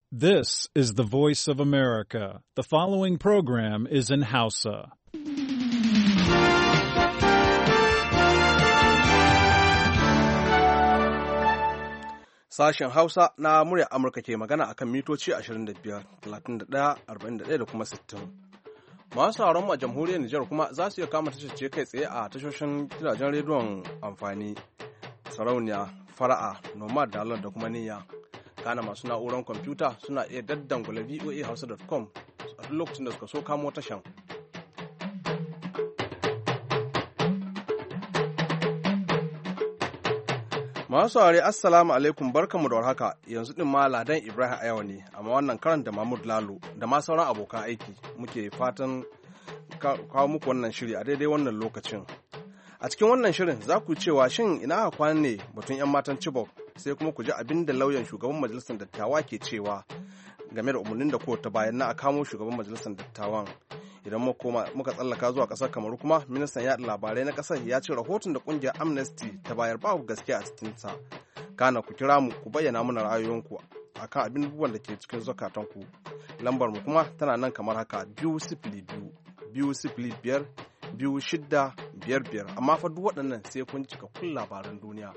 This is the voice of America. The following program is in Hausa. Sashen Hausa na murya Amurka ke magana akan mitoci 25, 31, 41 da kuma 60. Masu sauran mu a jamhuriyar Nijar kuma za su iya kama tashar kai tsaye a tashoshin gidajen rediyon amfani, sarauniya, fara'a, nomad da da kuma niyya. Kana masu na'urar kwamfuta suna iya daddangula voahausa.com a duk lokacin da suka so kamo tashan. Masu saurari assalamu alaikum barkanmu da warhaka, yanzu din ma Ladan Ibrahim Ayawa ne, amma wannan karan da Mahmud Lalo da ma sauran abokan aiki muke fatan kawo muku wannan shiri a daidai wannan lokacin. A cikin wannan shirin za ku cewa shin ina aka kwana ne batun 'yan matan Chibok, sai kuma ku ji abin da lauyan shugaban majalisar dattawa ke cewa game da umarnin da kotu bayan na a kamo shugaban majalisar dattawan. Idan muka tsallaka zuwa ƙasar Kamaru kuma ministan yaɗa labarai na ƙasar ya ce rahoton da ƙungiyar Amnesty ta bayar babu gaskiya a cikinsa. Kana ku kira mu ku bayyana mana ra'ayoyinku akan abubuwan da ke cikin zukatanku. Lambar mu kuma tana nan kamar haka 202 205 2655, amma fa duk waɗannan sai kun cika kun labaran duniya.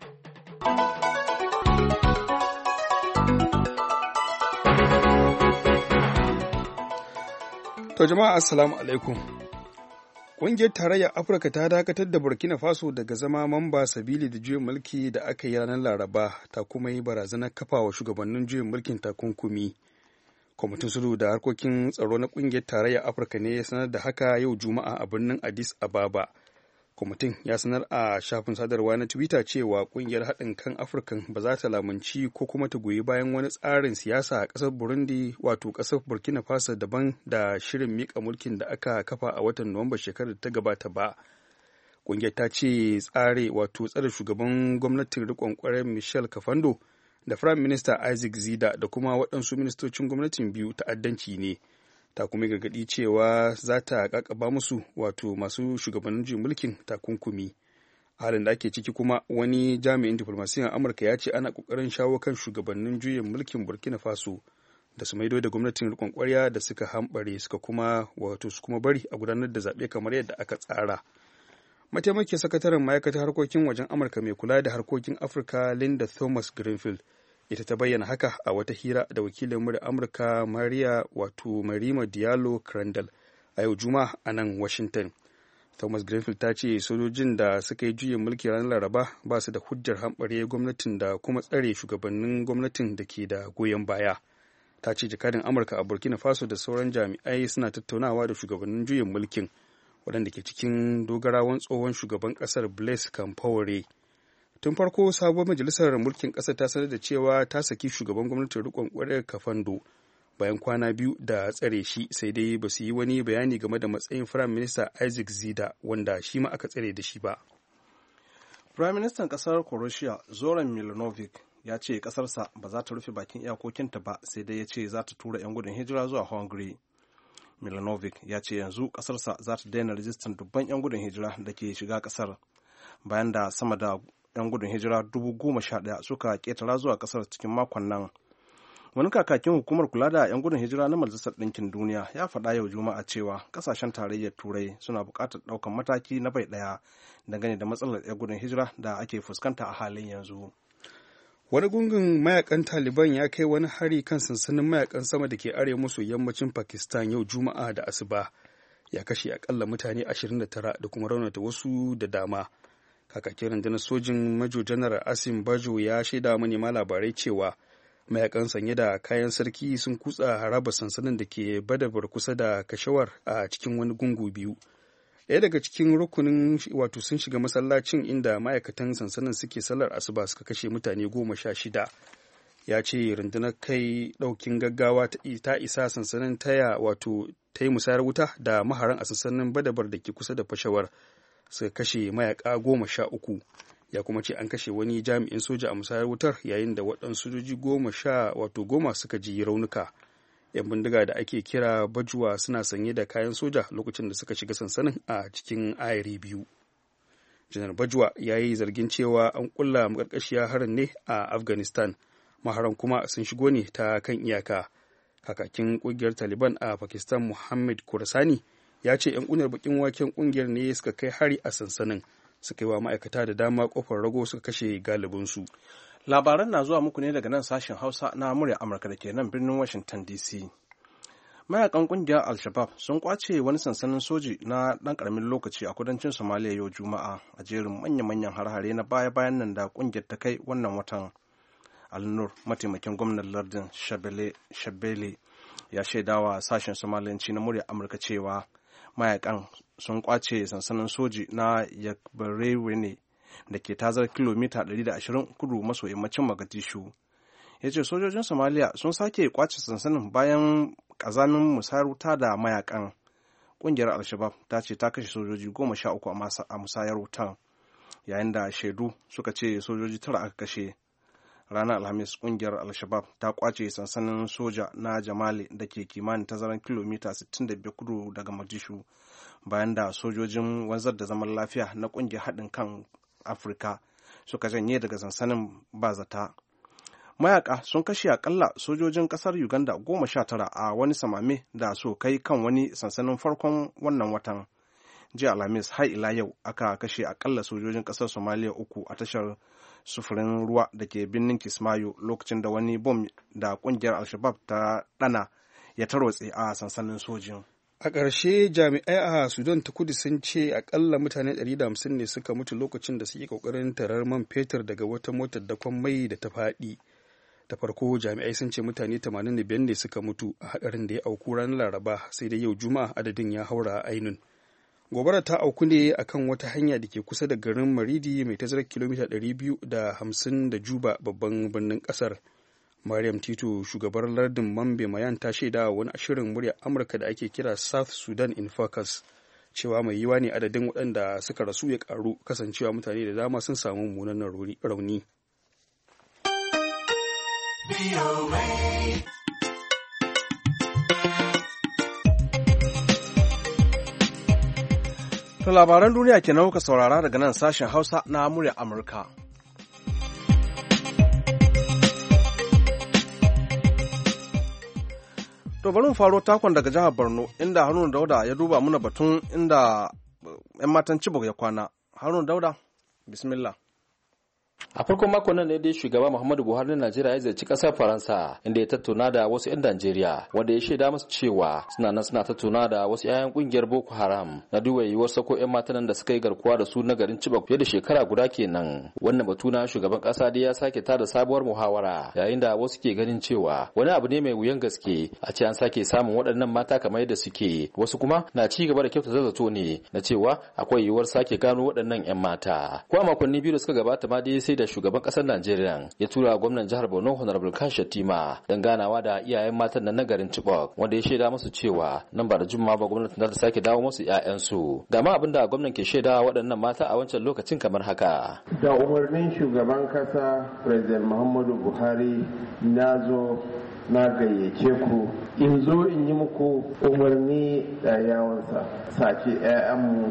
To jama'a assalamu alaikum. Ƙungiyar Tarayyar Afirka ta dakatar da Burkina Faso daga zama mamba sabili da juyin mulki da aka yi ranar Laraba, ta kuma yi barazanar kafawa shugabannin juyin mulkin takunkumi. Kwamitin sulhu da harkokin tsaro na ƙungiyar Tarayyar Afirka ne ya sanar da haka yau Juma'a a birnin Addis Ababa. Kwamitin ya sanar a shafin sadarwa na Twitter cewa ƙungiyar haɗin kan Afirkan ba za ta lamunci ko kuma ta goyi bayan wani tsarin siyasa a ƙasar Burundi, wato ƙasar Burkina Faso daban da shirin miƙa mulkin da aka kafa a watan Nuwamba shekarar da ta gabata ba. Ƙungiyar ta ce tsare shugaban gwamnatin riƙon ƙwarar Michel Kafando da Firayim Minista Isaac Zida da kuma waɗansu ministocin gwamnatin biyu ta'addanci ne. Ta kuma gargaɗi cewa za ta ƙaƙaba musu masu shugabannin juyin mulkin takunkumi. A halin da ake ciki kuma wani jami'in diflomasiyyar Amurka ya ce ana ƙoƙarin shawo kan shugabannin juyin mulkin Burkina Faso da su maido da gwamnatin riƙon ƙwarya da suka hamɓare su kuma bari a gudanar da zaɓe kamar yadda aka tsara. Mataimakin sakataren ma'aikatar harkokin wajen Amurka mai kula da harkokin Afirka Linda Thomas Greenfield ita ta bayyana haka a wata hira da wakilin murya Amurka Marima Diallo Crandall a yau Juma'a a nan Washington. Thomas Greenfield ta ce sojojin da suka yi juyin mulki ranar Laraba ba su da hujjar hamɓare gwamnatin da kuma tsare shugabannin gwamnatin da ke da goyon baya. Ta ce jakadin Amurka a Burkina Faso da sauran jami'ai suna tattaunawa da shugabannin juyin mulkin waɗanda ke cikin dogarawan tsohon shugaban ƙasar Blaise Compaoré. Tun farko sabuwar majalisar mulkin ƙasar ta sanar da cewa ta saki shugaban gwamnatin riƙon ƙwarar Kafando bayan kwana biyu da tsare shi, sai dai ba su yi wani bayani game da matsayin Firayim Minista Isaac Zida wanda shi ma aka tsare da shi ba. Firayim Ministan ƙasar Croatia Zoran Milanovic ya ce ƙasarsa ba za ta rufe bakin iyakokinta ba, sai dai ya ce za ta tura 'yan gudun hijira zuwa Hungary. Milanovic ya ce yanzu ƙasarsa za ta daina rijistan dubban 'yan gudun hijira da ke shiga ƙasar bayan da sama da 'yan gudun hijira 11,000 suka ƙetara zuwa ƙasar cikin makon nan. Wani kakakin hukumar kula da 'yan gudun hijira na Majalisar Ɗinkin Duniya ya faɗa yau Juma'a cewa ƙasashen tarayyar Turai suna buƙatar ɗaukar mataki na bai ɗaya dangane da matsalar 'yan gudun hijira da ake fuskanta a halin yanzu. Wani gungun mayakan Taliban ya kai wani hari kan sansanin mayakan sama da ke arewa maso yammacin Pakistan yau Juma'a da asuba. Ya kashe akalla mutane 29 da kuma raunata wasu da dama. Kakakin rundunar sojin Majo Janar Asim Bajo ya shaida manema labarai cewa mayakan sanye da kayan sarki sun kutsa haraba sansanin da ke Badabar kusa da Kashawar a cikin wani gungu biyu. Ɗaya daga cikin rukunin sun shiga masallacin inda ma'aikatan sansanin suke sallar asuba suka kashe mutane 16. Ya ce rundunar kai ɗaukin gaggawa ta isa sansanin ta yi musayar wuta da maharan a sansanin Badabar da ke kusa da Peshawar suka kashe mayaka 13. Ya kuma ce an kashe wani jami'in soja a musayar wutar yayin da waɗansu sojoji 10 suka ji raunuka. 'Yan bindiga da ake kira Bajuwa suna sanye da kayan soja lokacin da suka shiga sansanin a cikin ayari biyu. Janar Bajuwa ya yi zargin cewa an kulla makarkashiya harin ne a Afghanistan maharan kuma sun shigo ne ta kan iyaka. Kakakin ƙungiyar Taliban a Pakistan Muhammad Kursani ya ce 'yan ƙunar bakin waken ƙungiyar ne suka kai hari a sansanin, suka yi wa ma'aikata da dama kofar rago suka kashe galibinsu. Labaran na zuwa muku ne daga nan sashen Hausa na murya Amurka da ke nan birnin Washington DC. Mayakan kungiyar Al-Shabab sun kwace wani sansanin soji na ɗan ƙaramin lokaci a kudancin Somalia yau Juma'a a jerin manya-manyan har-hare na baya-bayan nan da kungiyar ta kai wannan watan. Al-Nur, mataimakin gwamnan lardin Shabele, ya shaidawa sashen Somaliyanci na murya Amurka cewa mayakan sun kwace sansanin soji na Yakbarewe ne da ke tazar kilomita 120 kudu maso yammacin Mogadishu. Ya ce sojojin Somalia sun sake kwace sansanin bayan kazamin musayar wuta da mayakan. Ƙungiyar Al-Shabab ta ce ta kashe sojoji 13 a musayar wutan, yayin da shaidu suka ce sojoji 9 aka kashe. Ranar Alhamis, ƙungiyar Al-Shabab ta kwace sansanin soja na Jamali da ke kimanin tazaran kilomita 65 kudu daga Mogadishu, bayan da sojojin wanzar da zaman lafiya na ƙungiyar haɗin kan Afirka suka janye daga sansanin bazata. Mayaka sun kashe akalla sojojin ƙasar Uganda 19 a wani samame da su kai kan wani sansanin farkon wannan watan. Jiya Alhamis har ila yau aka kashe akalla sojojin ƙasar Somalia 3 a tashar sufurin ruwa da ke birnin Kismayo lokacin da wani bom da ƙungiyar Al-Shabab ta ɗana ya tarwatse a sansanin sojin. A ƙarshe jami'ai a Sudan ta kudu sun ce akalla mutane 150 ne suka mutu lokacin da suke ƙoƙarin tarar man fetur daga wata motar dakon mai da ta faɗi. Da farko jami'ai sun ce mutane 85 ne suka mutu a haɗarin da ya auku ranar Laraba, sai da yau Juma'a adadin ya haura ainun. Gobara ta auku ne akan wata hanya da ke kusa da garin Maridi mai tazarar kilomita 250 da Juba, babban birnin ƙasar. Mariam Tito, shugabar lardin Mambe Mayan, ta shaida wani shirin muryar Amurka da ake kira South Sudan in Focus cewa mai yiwa ne adadin waɗanda suka rasu ya ƙaru, kasancewa mutane da dama sun samu mummunan rauni. To labaran duniya kenan kuka saurara daga nan sashen Hausa na muryar Amurka. To bari mu faro takon daga jihar Borno, inda Haruna Dauda ya duba muna batun inda 'yan matan Chibok ya kwana. Haruna Dauda, bismillah. A farkon makon nan ne dai shugaba Muhammadu Buhari na Najeriya ya ziyarci kasar Faransa, inda ya tattauna da wasu 'yan Najeriya wanda ya shaida musu cewa suna tattauna da wasu 'ya'yan kungiyar Boko Haram na duba yiwuwar sako 'yan matan da suka yi garkuwa da su na garin Chibok fiye da shekara guda kenan. Wannan batu na shugaban kasa dai ya sake tada sabuwar muhawara, yayin da wasu ke ganin cewa wani abu ne mai wuyan gaske a ce an sake samun waɗannan mata kamar yadda suke. Wasu kuma na ci gaba da kyautata zato ne na cewa akwai yiwuwar sake gano waɗannan 'yan mata. Ko a makonni biyu da suka gabata ma dai sai da shugaban kasar Najeriya ya tura gwamnan jihar Borno Honorable Kashi Shatima don ganawa da iyayen matan nan na garin Chibok, wanda ya shaida musu cewa nan ba da juma'a ba gwamnati za ta sake dawo musu 'ya'yansu. Ga ma abinda gwamnan ke shaida waɗannan mata a wancan lokacin kamar haka. Da umarnin shugaban kasa President Muhammadu Buhari na zo na gayyace ku in zo in yi muku umarni da yawansa sace 'ya'yanmu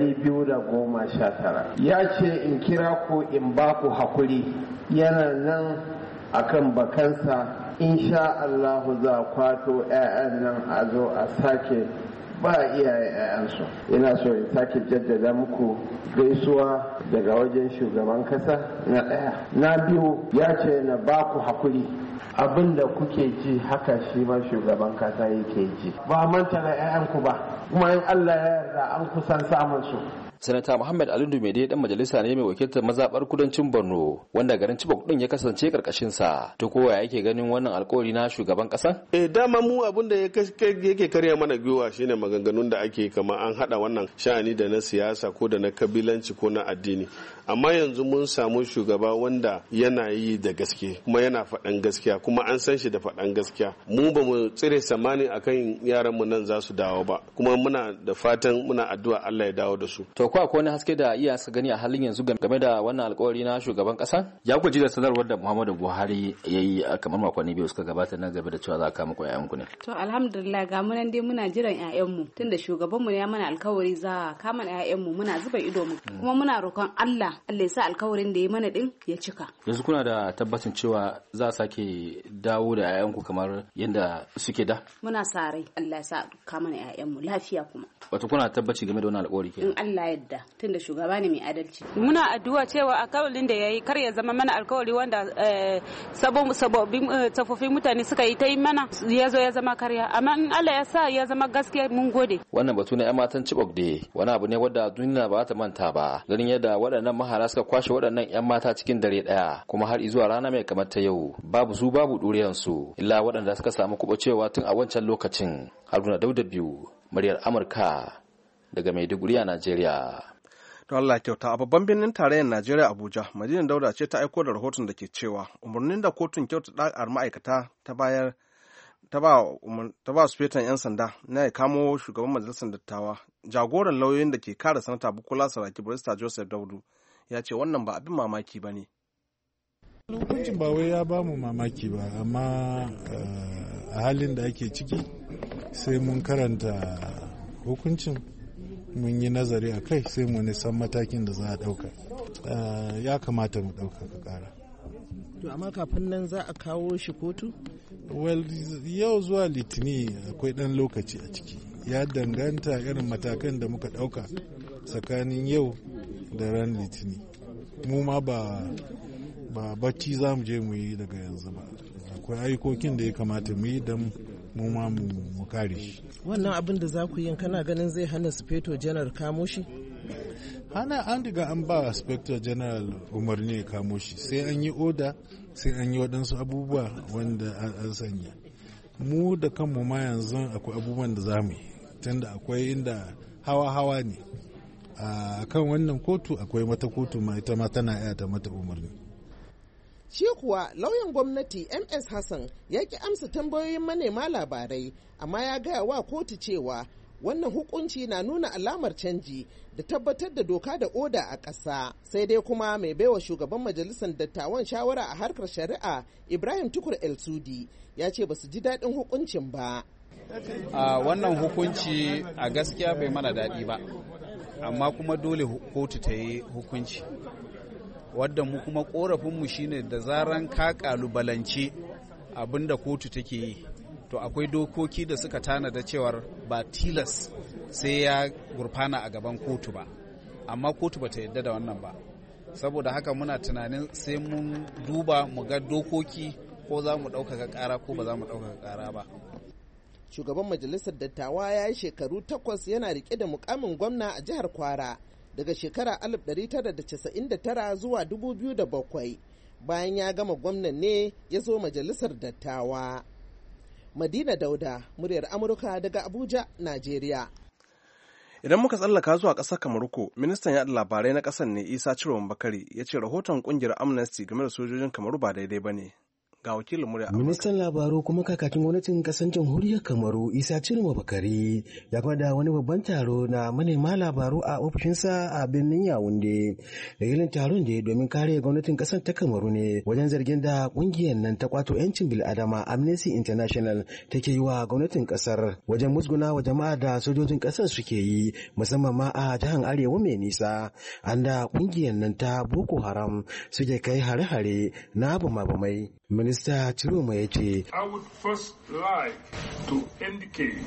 219. Ya ce in kira ku in ba ku hakuri, yana nan akan bakansa. Insha Allahu za kwato 'ya'yan nan a zo a sake ba iyaye 'ya'yansu. Ina so in sake jaddada muku gaisuwa daga wajen shugaban kasa na ɗaya. Na biyu ya ce na ba ku hakuri, abin da kuke ji haka shi ma shugaban kasa yake ji. Ba manta da 'ya'yanku ba, kuma in Allah ya yarda an kusan samun su. Sanata Muhammad Ali Dumede dan majalisa ne mai wakiltar mazabar kudancin Borno, wanda garin Chibok din ya kasance karkashin sa. To kowa yake ganin wannan alƙawari na shugaban kasa? Dama mu abin da yake karya mana gwiwa shine maganganun da ake kama an hada wannan sha'ani da na siyasa ko da na kabilanci ko na addini. Amma yanzu mun samu shugaba wanda yana yi da gaske kuma yana faɗan gaskiya, kuma an san shi da faɗan gaskiya. Mu ba mu tsire samani akan yaran mu nan za su dawo ba, kuma muna da fatan muna addu'a Allah ya dawo da su. To ko akwai wani haske da iya suka gani a halin yanzu game da wannan alkawari na shugaban kasa? Ya guji da sanarwar da Muhammadu Buhari ya yi kamar makonni biyu suka gabata na gaba da cewa za a kama ku ƴaƴanku ne. To alhamdulillah ga mu nan dai muna jiran ƴaƴanmu tunda shugabanmu ya mana alkawari za a kama ƴaƴanmu muna zuba ido mu kuma muna roƙon Allah ya sa alkawarin da ya mana din ya cika. Yanzu kuna da tabbacin cewa za a sake dawo da ƴaƴanku kamar yadda suke da? Muna sa rai Allah ya sa kama ƴaƴanmu lafiya kuma. Wato kuna tabbaci game da wannan alkawari kenan? In Allah yadda tunda shugaba ne mai adalci. Muna addu'a cewa alkawarin da yayi kar ya zama mana alkawari wanda sababbin tsofaffin mutane suka yi ta yi mana ya zo ya zama karya, amma in Allah ya sa ya zama gaskiya mun gode. Wannan batu na 'yan matan Chibok dai wani abu ne wadda duniya ba ta manta ba, ganin yadda waɗannan mahara suka kwashe waɗannan 'yan mata cikin dare ɗaya kuma har zuwa rana mai kamar ta yau babu su babu ɗuriyansu illa waɗanda suka samu kuɓacewa tun a wancan lokacin. Haruna Dauda biyu, muryar Amurka daga Maiduguri a Najeriya. To Allah kyauta, a babban birnin tarayyar Najeriya Abuja, Madina Dauda ce ta aiko da rahoton da ke cewa umarnin da kotun kyauta ɗa'ar ma'aikata ta ba sufetan 'yan sanda na ya kamo shugaban majalisar dattawa, jagoran lauyoyin da ke kare sanata Bukola Saraki Barista Joseph Daudu ya ce wannan ba abin mamaki ba ne. Hukuncin ba wai ya ba mu mamaki ba, amma a halin da ake ciki sai mun karanta hukuncin, mun yi nazari a kai sai mu san matakin da za a ɗauka. Ya kamata mu ɗaukaka ƙara. To amma kafin nan za a kawo shi kotu? Well, yau zuwa litini akwai ɗan lokaci a ciki. Ya danganta irin matakan da muka ɗauka tsakanin yau da ran litini. Mu ma ba bacci za mu je mu yi daga yanzu ba. Akwai ayyukokin da ya kamata mu yi don mu ma mu kare shi. Wannan abin da za ku yi kana ganin zai hana Sufeto Janar kamo shi? Hana an riga an ba Inspector General umarni ya kamo shi, sai an yi oda, sai an yi waɗansu abubuwa wanda an sanya. Mu da kanmu ma yanzu akwai abubuwan da za mu yi, tunda akwai inda hawa-hawa ne. A kan wannan kotu akwai mata kotu ma ita ma tana iya ta mata umarni. Shi kuwa lauyan gwamnati MS Hassan ya ki amsa tambayoyin manema labarai, amma ya gaya wa kotu cewa wannan hukunci na nuna alamar canji da tabbatar da doka da oda a ƙasa. Sai dai kuma mai baiwa shugaban majalisar dattawan shawara a harkar shari'a Ibrahim Tukur El Sudi ya ce ba su ji daɗin hukuncin ba. Wannan hukunci a gaskiya bai mana daɗi ba, amma kuma dole kotu ta yi hukunci. Wadda mu kuma korafinmu shine da zaran ka kalubalance abinda kotu take yi, to akwai dokoki da suka tanada cewar ba tilas sai ya gurfana a gaban kotu ba, amma kotu bata yadda da wannan ba. Saboda haka muna tunanin sai mun duba mu ga dokoki ko za mu ɗaukaka ƙara ko ba za mu ɗaukaka ƙara ba. Shugaban majalisar dattawa ya yi shekaru 8 yana rike da mukamin gwamna a jihar Kwara daga shekara 1999 zuwa 2007. Bayan ya gama gwamnan ne ya zo majalisar dattawa. Madina Dauda, muryar Amurka daga Abuja, Najeriya. Idan muka tsallaka zuwa ƙasar Kamaruko, ministan yaɗa labarai na ƙasar ne Isa Ciroma Bakari ya ce rahoton ƙungiyar Amnesty game da sojojin Kamaru ba daidai ba ne. Ga wakilin murya Amurka. Ministan labaru kuma kakakin gwamnatin kasar jamhuriyar Kamaru Isa Ciroma Bakari ya kwada wani babban taro na manema labaru a ofishinsa a birnin Yaounde. Dalilin taron da domin kare gwamnatin kasar ta Kamaru ne wajen zargin da kungiyar nan ta kwato 'yancin bil'adama Amnesty International take yi wa gwamnatin kasar wajen musguna wa jama'a da sojojin kasar suke yi, musamman ma a jihar Arewa mai nisa, an da kungiyar nan ta Boko Haram suke kai hare-hare na bama-bamai. Minista Ciroma ya ce, I would first like to indicate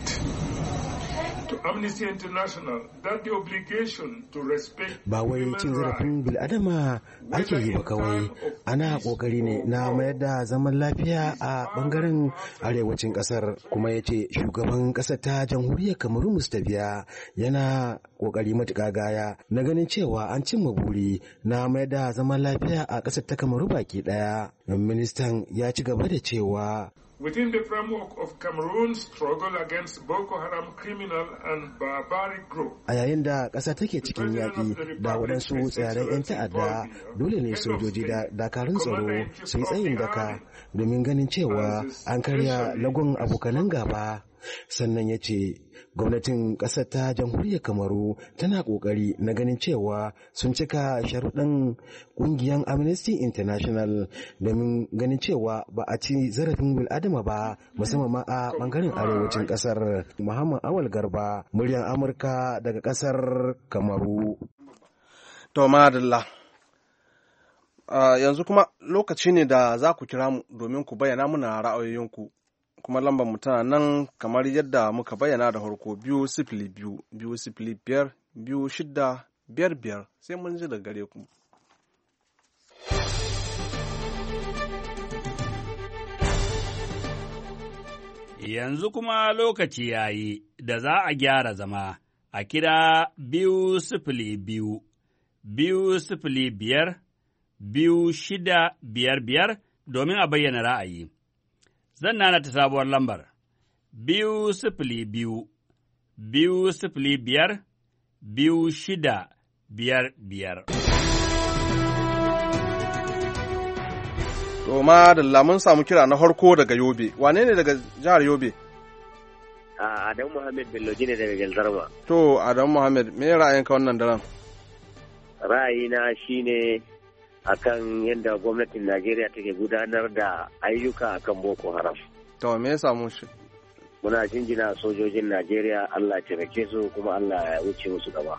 to Amnesty International that the obligation to respect ba wai cin zarafin bil'adama ake yi ba kawai, ana kokari ne na mayar da zaman lafiya a bangaren arewacin kasar. Kuma ya ce shugaban kasar ta jamhuriyar Kamaru Mustabiya yana kokari matuƙa gaya na ganin cewa an cimma buri na mayar da zaman lafiya a kasar ta Kamaru baki daya. Ministan ya ci gaba da cewa within the framework of Cameroon's struggle against Boko Haram criminal and barbaric group. A yayin da ƙasa take cikin yaƙi da waɗansu tsirarai 'yan ta'adda, dole ne sojoji da dakarun tsaro su yi tsayin daka domin ganin cewa an karya lagon abokanan gaba. sannan ya ce gwamnatin ƙasar ta jamhuriyar Kamaru tana ƙoƙari na ganin cewa sun cika sharuɗan ƙungiyar Amnesty International domin ganin cewa ba a ci zarafin bil'adama ba musamman ma a ɓangaren arewacin ƙasar. Muhammad Awal Garba, muryar Amurka daga ƙasar Kamaru. To madalla. Yanzu kuma lokaci ne da za ku kira mu domin ku bayyana muna ra'ayoyinku. Kuma lambar mu tana nan kamar yadda muka bayyana da farko 2-0-5-2-5-2-6-5-5 sai mun ji daga gare ku. Yanzu kuma lokaci ya yi da za a gyara zama a kira 2-0-2 2-0-5 2-6-5-5 domin a bayyana ra'ayi. Zan nana ta sabuwar lambar 2-0-2 2-0-5 2-6-5-5. To madalla mun samu kira na farko daga Yobe. Wane ne daga jihar Yobe? Adamu Muhammad Bello ne daga Gelzarma. To Adamu Muhammad, me ra'ayinka wannan daren? Ra'ayina shine akan yadda gwamnatin Najeriya take gudanar da ayyuka akan Boko Haram. To me ya samu shi? Muna jinjina sojojin Najeriya, Allah ya taimake su kuma Allah ya wuce musu gaba.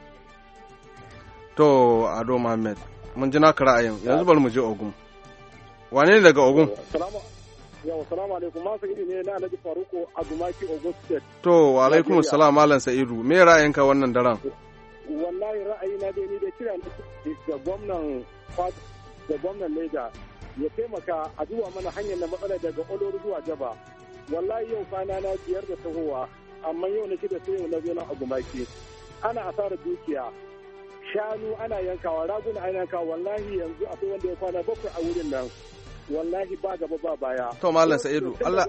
To Ado Muhammad, mun ji naka ra'ayin. Yanzu bari mu je Ogun. Wane ne daga Ogun? Salamu alaikum, Masu Idi ne na Alhaji Faruko a Gumaki Ogun State. To, wa alaikum salam Malam Sa'idu, me ra'ayinka wannan daren? Wallahi ra'ayi na dai ni da kira da gwamnan Neja ya taimaka a duba mana hanyar da matsala daga Olori zuwa Jaba. Wallahi yau kwana na 5 da tahowa, amma yau na shida sai yau na zo na a Gumaki. Ana asarar dukiya, shanu ana yankawa, raguna ana yankawa, wallahi yanzu akwai wanda ya kwana 7 a wurin nan. Wallahi ba gaba ba baya. To Malam Sa'idu, Allah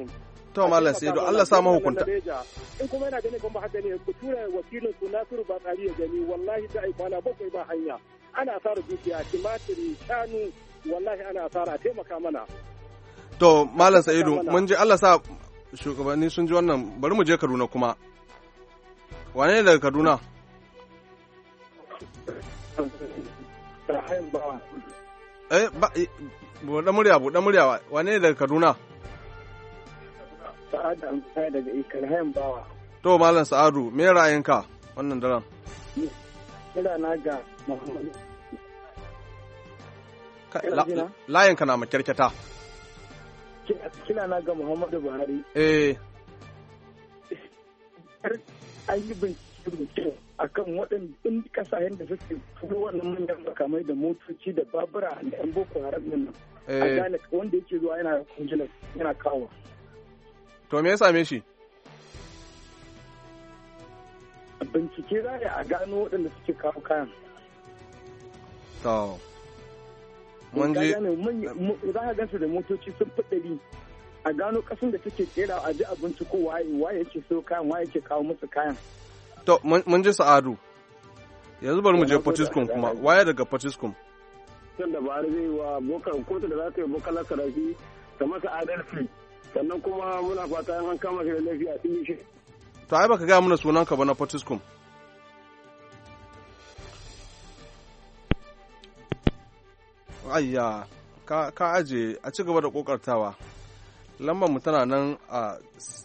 sa mahukunta. In kuma yana ganin kuma haka ne ku tura wakilin ku Nasiru Batsari ya gani wallahi da ai kwana 7 ba hanya. Ana asara dukiya, timatiri, shanu, wallahi ana asara, a taimaka mana. To Malam Sa'idu, mun ji Allah sa shugabanni sun ji wannan, bari mu je Kaduna kuma. Wane ne daga Kaduna? Buɗe murya, wane ne daga Kaduna? Sa'adu Amsai daga Ikalhayan Bawa. To, Malam Sa'adu, me ra'ayinka wannan daren? Kira na ga Muhammadu. Layinka na makyarkyata. Kira na ga Muhammadu Buhari. An yi bincike a kan waɗanda ƙasashen da suke turo wannan manyan makamai da motoci da babura da 'yan Boko Haram nan. A gane wanda yake zuwa yana kunjilar yana kawo. To me ya same shi? Bincike za a gano waɗanda suke kawo kayan. To, mun je. Za a gansu da motoci sun fi 100 a gano ƙasan da suke kera a ji abinci ko waye yake so kayan waye yake kawo musu kayan. To, mun je Sa'adu. Yanzu bari mu je Potiskum kuma. Waye daga Potiskum? Can da ba zai wa bokan kotu da za ta yi bokan sarafi ta masa adalci. Sannan kuma muna fata an kama shi da laifi a cikin shi. To ai baka gaya mana sunanka ba na Potiskum. Ayya, ka aje a ci gaba da kokartawa. Lambar mu tana nan a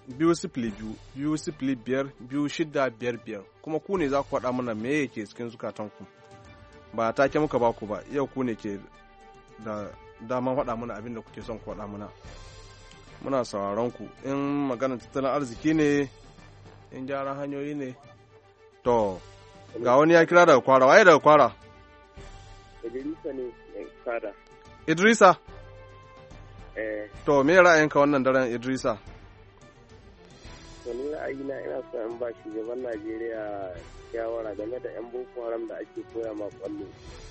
2-0-5-2-6-5-5 kuma ku ne za ku faɗa mana me yake cikin zukatanku. Ba take muka ba ku ba, yau ku ne ke da daman faɗa mana abin da kuke son ku faɗa mana. Muna sauraron ku, in maganar tattalin arziki ne, in gyaran hanyoyi ne. To, ga wani ya kira daga Kwara, waye daga Kwara? Idrisa ne Kwara. Idrisa? To, me ra'ayinka wannan daren Idrisa? Wani ra'ayina ina so in ba shugaban Najeriya shawara game da 'yan Boko Haram da ake koya ma kwallo.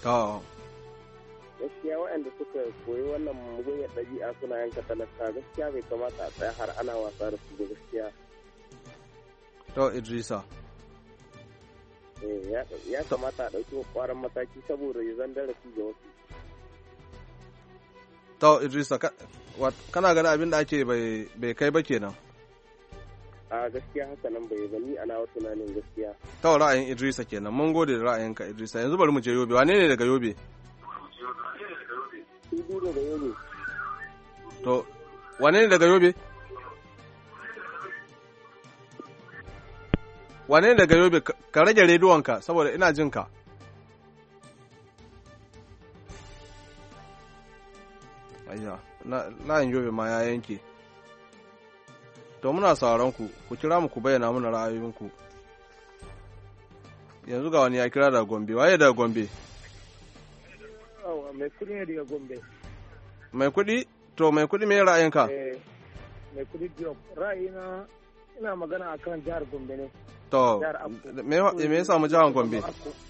Gaskiya waɗanda suka koyi wannan mugunyar ɗabi'a suna yanka talaka gaskiya bai kamata a tsaya har ana wasa da su gaskiya. To Idrisa. Ya kamata a ɗauki ƙwaron mataki saboda ya zan darasi ga wasu. To Idrisa, kana ganin abin da ake bai kai ba kenan? a gaskiya haka nan bai bani ana wata tunanin gaskiya. Ta ra'ayin Idrisa kenan, mun gode da ra'ayinka Idrisa. Yanzu bari mu je Yobe. Wane ne daga Yobe? Idi daga Yobe. To wane ne daga Yobe? Wane ne daga Yobe? Ka rage rediyonka saboda ina jin ka. Ayya, layin Yobe ma ya yanke. To muna sauran ku kira mu ku bayyana mana ra'ayoyinku. Yanzu ga wani ya kira daga Gombe. Waye daga Gombe? Mai kudi ne daga Gombe. Mai kudi? To mai kudi me ra'ayinka? Mai kudi Diop. Ra'ayina ina magana akan jihar Gombe ne. To me ya samu jihar Gombe?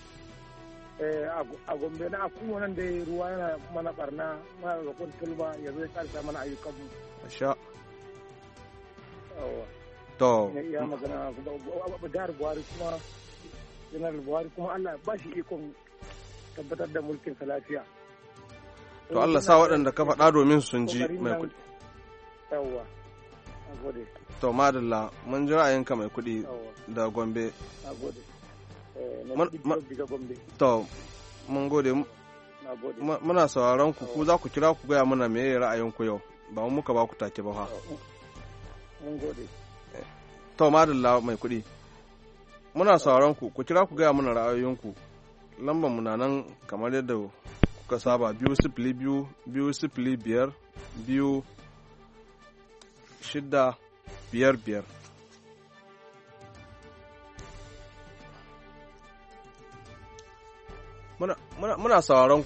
A Gombe na kuma nan da ruwa yana mana barna mana da kun tulba yanzu ya karsa mana ayyukan mu. Sha. To ya magana jihar Buhari kuma Janar Buhari kuma Allah ba shi ikon tabbatar da mulkin sa lafiya. To Allah sa waɗanda ka faɗa domin sun ji mai kuɗi. Yawwa. Nagode. To madalla mun ji ra'ayinka mai kuɗi da Gombe. Nagode. To mun gode. Muna sauraron ku za ku kira ku gaya mana me ra'ayinku yau. Ba mu muka ba ku take ba fa. Mun gode. To madalla mai kuɗi. Muna sauraron ku kira ku gaya mana ra'ayoyinku. Lambar mu na nan kamar yadda kuka saba 202 205 265. Muna sauraron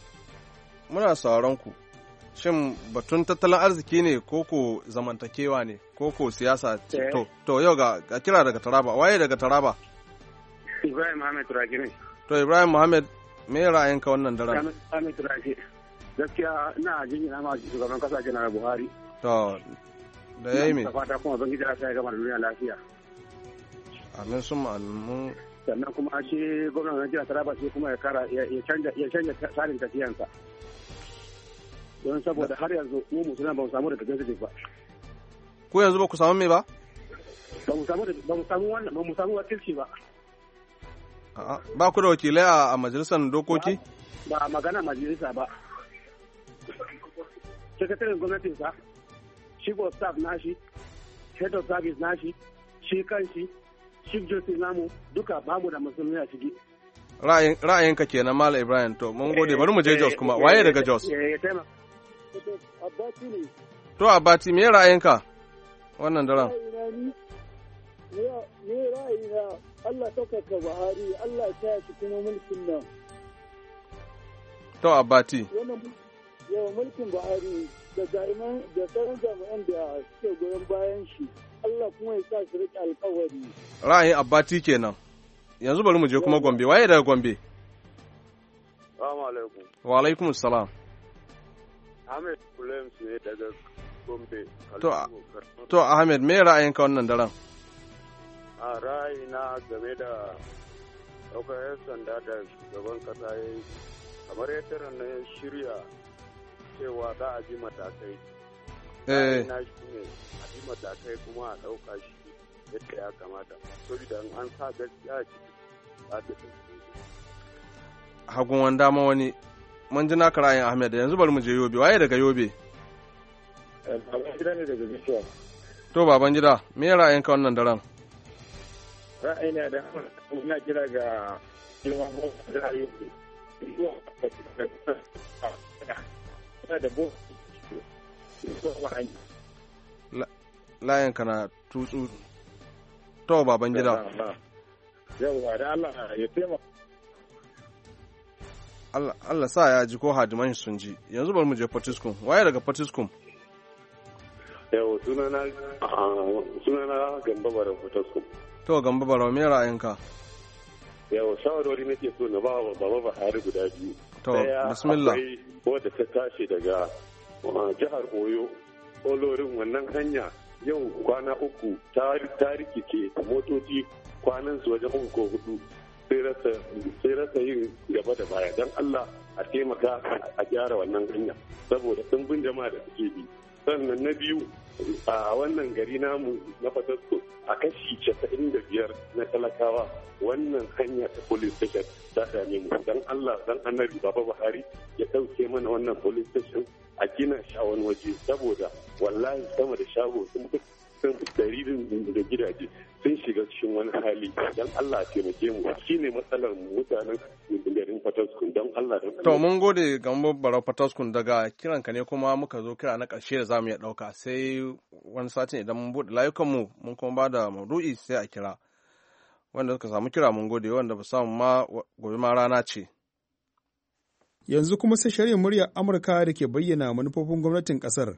ku. Shin batun tattalin arziki ne koko zamantakewa ne koko siyasa ce? To yau ga kira daga Taraba. Waye daga Taraba? Ibrahim Muhammad Turaki ne. To Ibrahim Muhammad, me ra'ayinka wannan daren? Muhammad Turaki. Gaskiya ina jinyina ma shugaban kasa Janar Buhari. To da yayi me? Fata kuma bangiji Allah ya gama da duniya lafiya. Amin summa amin. Sannan kuma shi gwamnatin jihar Taraba shi kuma ya canja tsarin tafiyansa. Don saboda har yanzu mu musulman ba mu samu daga gaske ba. Ko yanzu ba ku samu me ba? Ba mu samu wakilci ba. Ba ku da wakilai a majalisar dokoki? Ba magana majalisa ba. Sakataren gwamnatin sa, chief of staff nashi, head of service nashi, shi kanshi, chief justice namu duka bamu da musulmi a ciki. Ra'ayinka kenan Malam Ibrahim, to mun gode. Bari mu je Jos kuma. Waye daga Jos? Abbati ne. To Abbati, me ra'ayinka wannan daren? Ne ra'ayina Allah ɗaukaka Buhari, Allah ya taya shi kuma mulkin nan. To Abbati. Yawan mulkin Buhari da sauran jami'an da suke goyon bayan shi, Allah kuma ya sa su riƙe alƙawari. Ra'ayin Abbati kenan. Yanzu bari mu je kuma Gombe. Waye daga Gombe? Assalamu alaikum. Wa alaikum salam. Ahmed Kulems ne daga Gombe. To Ahmed, me ra'ayinka wannan daren? A ra'ayina game da ɗaukar 'yan sanda da shugaban kasa ya yi, kamar yadda na shirya cewa za a ji matakai. Ra'ayina shi ne a ji matakai kuma a ɗauka shi yadda ya kamata. Saboda an sa gaskiya a ciki za ta tafi. Hagun wanda ma wani. Mun ji naka ra'ayin Ahmed, yanzu bari mu je Yobe. Waye daga Yobe? Babangida ne daga Bishop. To Babangida, me ra'ayinka wannan daren? Ra'ayina da ina kira ga ilman da Yobe. Layinka na tutsu. To Babangida. Yawwa da Allah ya taimaka. Allah sa ya ji ko hadiman sun ji. Yanzu bari mu je Fortiskum. Waye daga Fortiskum? Yau sunana Gamba Barau Fortiskum. To Gamba Barau, me ra'ayinka? Yau shawarwari nake so na ba wa Baba Buhari guda biyu. To bismillah. Akwai wadda ta tashi daga jihar Oyo, Olorin wannan hanya yau kwana uku ta rikice motoci kwanan su wajen 3 ko 4. sai rasa yin gaba da baya don Allah a taimaka a gyara wannan hanya saboda ɗumbin jama'a da suke bi sannan na biyu a wannan gari namu na Fatasko a kashi 95 na talakawa wannan hanya ta police station ta dame mu dan Allah dan Annabi Baba Buhari ya dauke mana wannan police station a gina shi a wani waje saboda wallahi sama da shago sun ɗari da gidaje sun shiga cikin wani hali don Allah taimake mu shine matsalar mutanen garin Fataskun don Allah. To mun gode ga Barau Fataskun daga kiranka ne kuma muka zo kira na ƙarshe da zamu iya ɗauka sai wani satin idan mun buɗe layukanmu mun kuma ba da maudu'i sai a kira wanda suka samu kira mun gode wanda ba samu ma gobe ma rana ce. Yanzu kuma sai shari'ar muryar Amurka da ke bayyana manufofin gwamnatin ƙasar.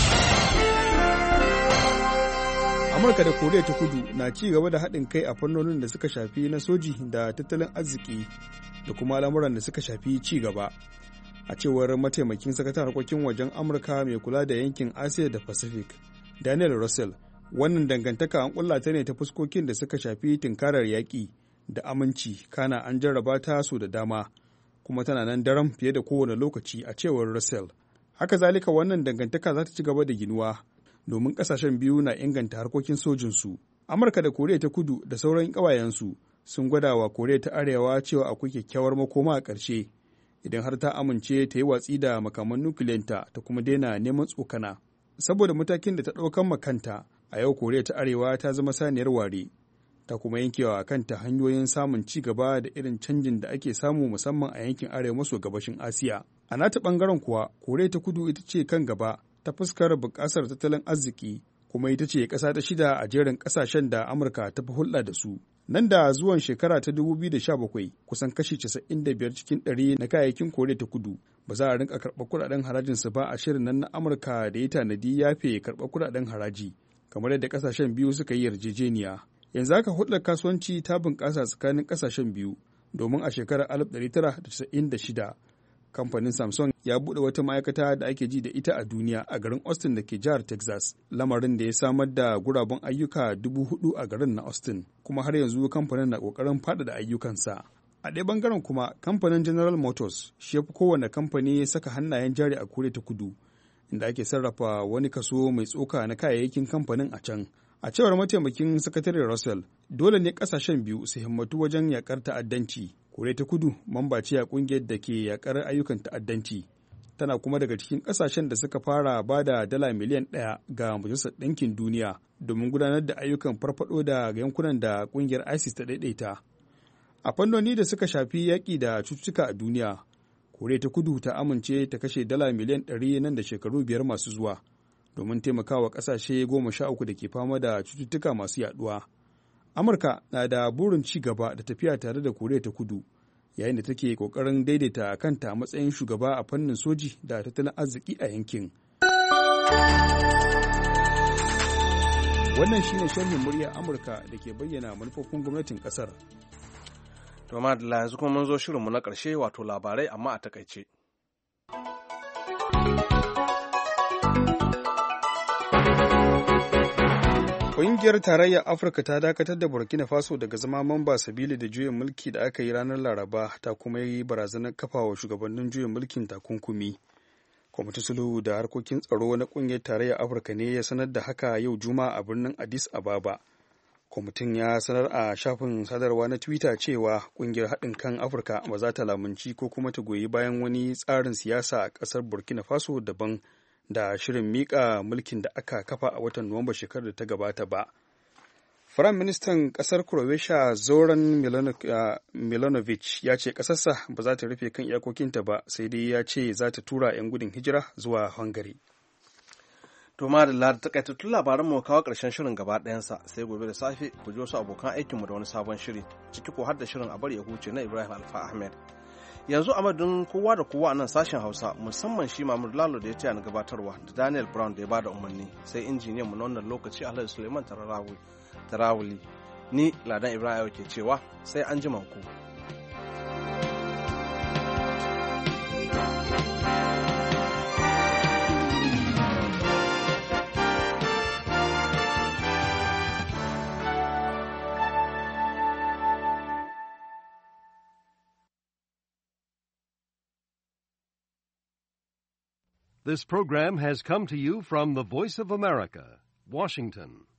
Amurka da Koriya ta Kudu na ci gaba da haɗin kai a fannonin da suka shafi na soji da tattalin arziki da kuma lamuran da suka shafi ci gaba. A cewar mataimakin sakataren harkokin wajen Amurka mai kula da yankin Asiya da Pacific, Daniel Russell, wannan dangantaka an ƙulla ta ne ta fuskokin da suka shafi tunkarar yaƙi da aminci, kana an jarraba ta so da dama, kuma tana nan daram fiye da kowane lokaci a cewar Russell. Haka zalika wannan dangantaka za ta ci gaba da ginuwa domin ƙasashen biyu na inganta harkokin sojinsu. Amurka da Koriya ta Kudu da sauran ƙawayensu sun gwada wa Koriya ta Arewa cewa akwai kyakkyawar makoma a ƙarshe idan har ta amince ta yi watsi da makaman nukiliyanta ta kuma daina neman tsokana. Saboda matakin da ta ɗaukan makanta, a yau Koriya ta Arewa ta zama saniyar ware, ta kuma yankewa kanta hanyoyin samun ci gaba da irin canjin da ake samu musamman a yankin arewa maso gabashin Asiya. A nata ɓangaren kuwa, Koriya ta Kudu ita ce kan gaba ta fuskar buƙasar tattalin arziki, kuma ita ce ƙasa ta 6 a jerin ƙasashen da Amurka ta fi hulɗa da su. Nan da zuwan shekara ta 2017, kusan kashi 95 cikin 100 na kayayyakin Koriya ta Kudu ba za a rinka karɓar kuɗaɗen harajinsu ba a shirin nan na Amurka da ya tanadi yafe karɓar kuɗaɗen haraji, kamar yadda ƙasashen biyu suka yi yarjejeniya. Yanzu haka hulɗar kasuwanci ta bunƙasa tsakanin ƙasashen biyu, domin a shekarar 1996 kamfanin Samsung ya buɗe wata ma'aikata da ake ji da ita a duniya a garin Austin da ke jihar Texas, lamarin da ya samar da guraben ayyuka 4,000 a garin na Austin, kuma har yanzu kamfanin na ƙoƙarin faɗaɗa ayyukansa. A ɗaya bangaren kuma, kamfanin General Motors shi ya fi kowane kamfani saka hannayen jari a Koriya ta Kudu, inda ake sarrafa wani kaso mai tsoka na kayayyakin kamfanin a can. A cewar mataimakin sakataren Russell, dole ne ƙasashen biyu su himmatu wajen yaƙar ta'addanci. Koriya ta Kudu mamba ce a ƙungiyar da ke yaƙar ayyukan ta'addanci. Tana kuma daga cikin ƙasashen da suka fara ba da dala miliyan 1 ga Majalisar Ɗinkin Duniya domin gudanar da ayyukan farfaɗo da yankunan da ƙungiyar ISIS ta ɗaiɗaita. A fannoni da suka shafi yaƙi da cututtuka a duniya, Koriya ta Kudu ta amince ta kashe dala miliyan 100 nan da shekaru 5 masu zuwa domin taimakawa ƙasashe 13 da ke fama da cututtuka masu yaɗuwa. Amurka na da burin ci gaba da tafiya tare da Koriya ta Kudu, yayin da take ƙoƙarin daidaita kanta a matsayin shugaba a fannin soji da tattalin arziki a yankin. Wannan shine sharhin muryar Amurka da ke bayyana manufofin gwamnatin ƙasar. To ma da yanzu kuma mun zo shirinmu na ƙarshe wato labarai amma a takaice. Ƙungiyar Tarayyar Afirka ta dakatar da Burkina Faso daga zama mamba sabili da juyin mulki da aka yi ranar Laraba, ta kuma yi barazanar kafa wa shugabannin juyin mulkin takunkumi. Kwamitin sulhu da harkokin tsaro na ƙungiyar Tarayyar Afirka ne ya sanar da haka yau Juma'a a birnin Addis Ababa. Kwamitin ya sanar a shafin sadarwa na Twitter cewa ƙungiyar haɗin kan Afirka ba za ta lamunci ko kuma ta goyi bayan wani tsarin siyasa a ƙasar Burkina Faso daban da shirin miƙa mulkin da aka kafa a watan Nuwamba shekarar da ta gabata ba. Firayim Ministan ƙasar Croatia Zoran Milanovic ya ce ƙasarsa ba za ta rufe kan iyakokinta ba, sai dai ya ce za ta tura 'yan gudun hijira zuwa Hungary. To ma da takaitattun labaran mu kawo ƙarshen shirin gaba ɗayansa, sai gobe da safe ku ji wasu abokan aikinmu da wani sabon shiri, ciki ko har da shirin a bari ya huce na Ibrahim Alfa Ahmed. Yanzu a madadin kowa da kowa a nan sashen Hausa, musamman shi Mahmud Lalo da ya taya ni gabatarwa da Daniel Brown da ya bada umarni, sai injiniyan mu na wannan lokaci Alhaji Suleiman Tarawuli. Ni Ladan Ibrahim ke cewa sai an ji ku. This program has come to you from the Voice of America, Washington.